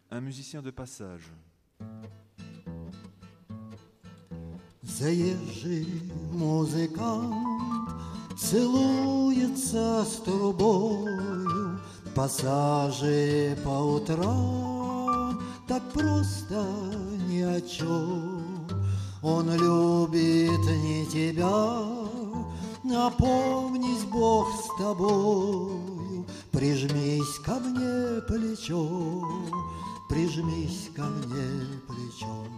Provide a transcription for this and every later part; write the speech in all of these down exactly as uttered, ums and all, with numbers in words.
un musicien de passage. Заезжий музыкант целуется с трубою, пассажи по утрам так просто ни о чем. Он любит не тебя, напомнись, Бог с тобою. Прижмись ко мне плечом, прижмись ко мне плечом.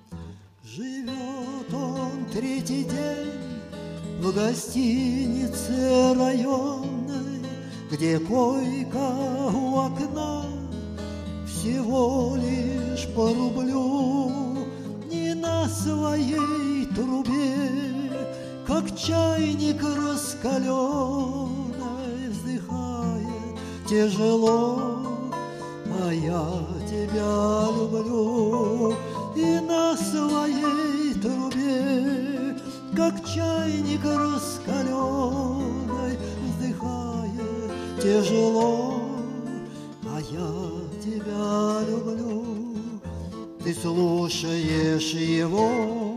Живет он третий день в гостинице районной, где койка у окна всего лишь по рублю. Не на своей трубе, как чайник раскаленный, вздыхает тяжело, а я тебя люблю. И на своей трубе, как чайник раскаленный, вздыхает тяжело, а я тебя люблю. Ты слушаешь его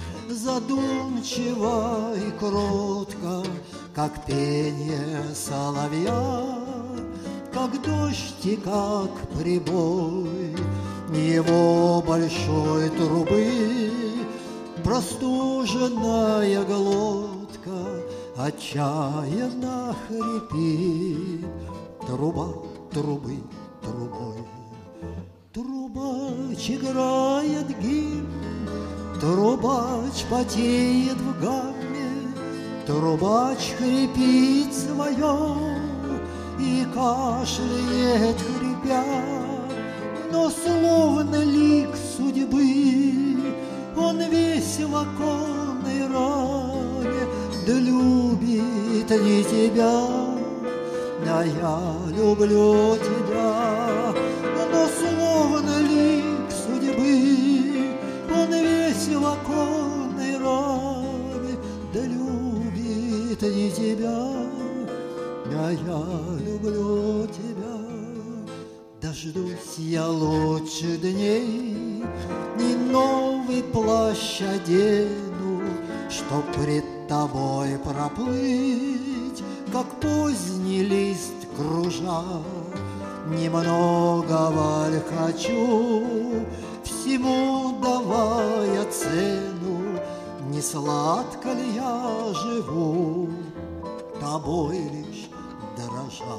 задумчиво и кротко, как пение соловья, как дождь и как прибой его большой трубы. Простуженная глотка отчаянно хрипит. Труба трубы трубой. Трубач играет гимн, трубач потеет в гамме, трубач хрипит своем и кашляет хрипя. Но словно лик судьбы он весь в оконной раме, да любит не тебя, а я люблю тебя. Но словно лик судьбы он весь в оконной раме, да любит не тебя, а я люблю тебя. Дождусь я лучше дней и новый плащ одену, чтоб пред тобой проплыть, как поздний лист кружа. Немного ль хочу, всему давая цену, не сладко ли я живу, тобой лишь дорожа.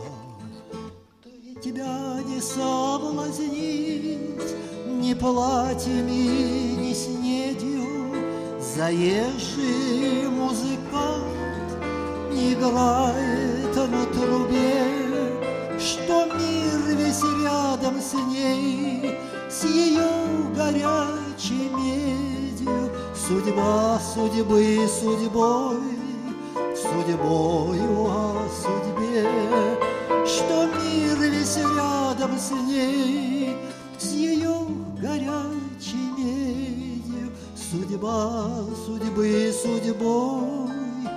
Тебя не соблазнить ни платьями, ни снедью. Заезжий музыкант играет на трубе, что мир весь рядом с ней, с ее горячей медью. Судьба судьбы судьбой, судьбою о судьбе, что мир весь рядом с ней, с ее горячей медью. Судьба судьбы судьбой,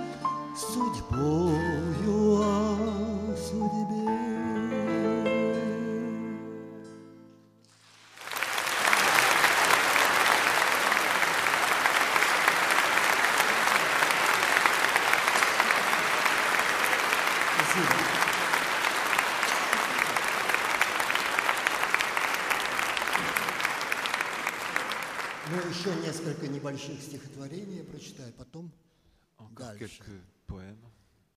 судьбою о судьбе. Ну, еще несколько небольших стихотворений я прочитаю, потом Encore дальше. quelques poèmes.